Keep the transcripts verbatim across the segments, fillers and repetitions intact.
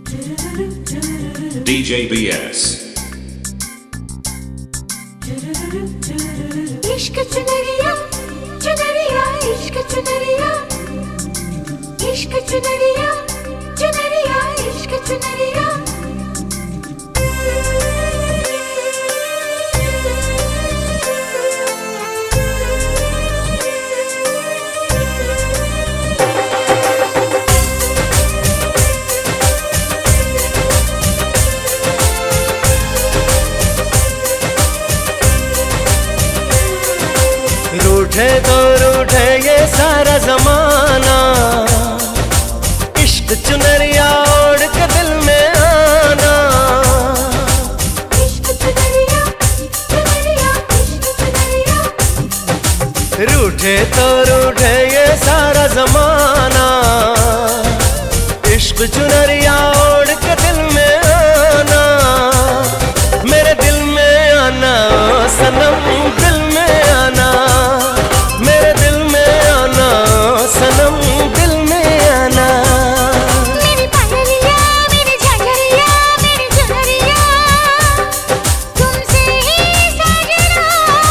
D J B S इश्क चुनरिया चुनरिया इश्क चुनरिया इश्क चुनरिया चुनरिया इश्क चुनरिया रूठे तो रूठे ये सारा जमाना, इश्क चुनरिया ओढ़ के दिल में आना। इश्क चुनरिया चुनरिया इश्क चुनरिया रूठे तो रूठे ये सारा जमाना, इश्क चुनरिया ओढ़ के दिल में आना। मेरे दिल में आना सनम, दिल में आना, मेरे दिल में आना सनम, दिल में आना। मेरी पायलिया मेरी झांझरिया मेरी चुनरिया तुमसे ही सजना।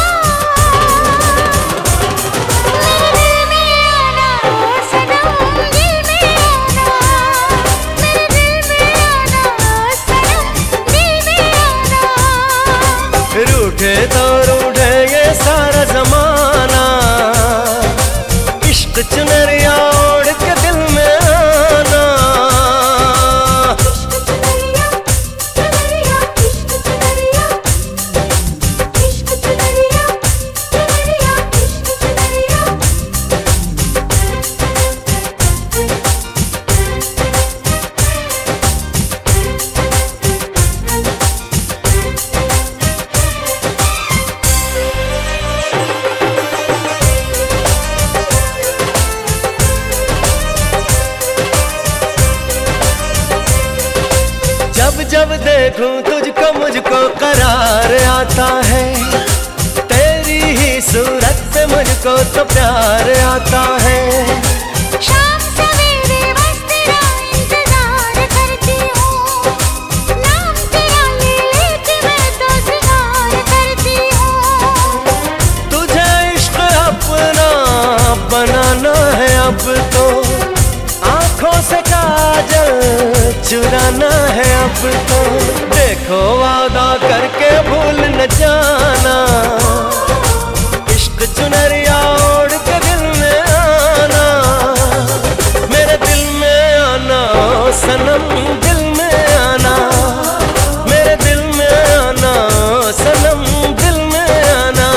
मेरे दिल में आना सनम, दिल में आना, मेरे दिल में आना सनम, दिल में आना। रूठे तो रूठे ये सारा जमाना, इश्क चुनरिया ओढ़ के दिल में आना। इश्क चुनरिया चुनरिया इश्क चुनरिया इश्क चुनरिया चुनरिया इश्क चुनरिया। जब जब देखूं तुझको मुझको करार आता है, तेरी ही सूरत पे मुझको तो प्यार आता है। शाम सवेरे बस तेरा इंतजार करती हूँ, नाम तेरा ले लेके मैं तो सिंगार करती हूँ। तुझे इश्क अपना बनाना है अब तो, आंखों से काजल चुराना है अब तो। देखो वादा करके भूल न जाना, इश्क चुनरिया ओढ़ के दिल में आना। मेरे दिल में आना सनम, दिल में आना, मेरे दिल में आना सनम, दिल में आना।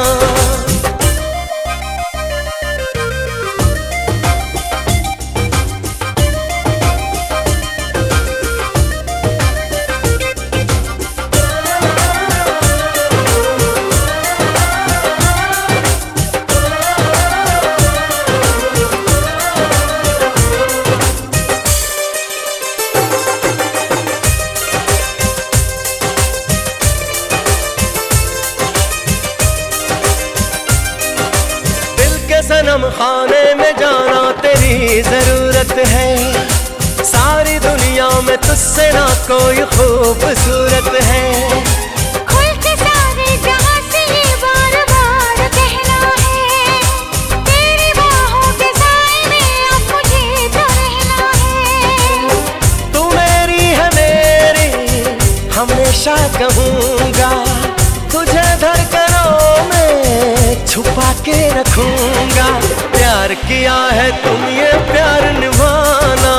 सनम खाने में जाना तेरी जरूरत है, सारी दुनिया में तुझसे ना कोई खूबसूरत है। खुल के सारे जहां से ये बार बार कहना है, तेरी बाहों के साए में अब मुझे तो रहना है। तू मेरी है मेरी हमेशा कहूँगा, तुझे धड़कनों में छुपा के रखूंगा। प्यार किया है तुम ये प्यार निभाना,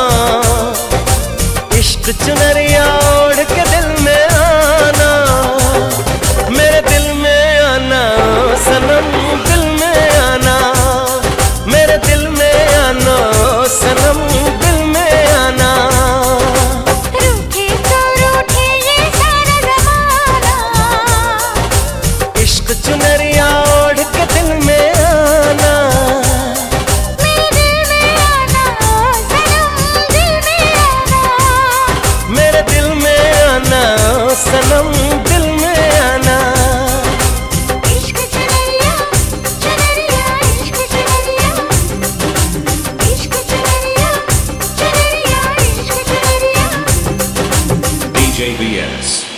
इश्क चुनरिया ओढ़ के दिल में आना। मेरे दिल में आना सनम, दिल में आना, मेरे दिल में आना सनम, दिल में आना। रूठे तो रूठे ये सारा ज़माना, इश्क चुनरिया ओढ़ के दिल में आना। मेरे दिल में आना सनम, दिल में आना। J B S.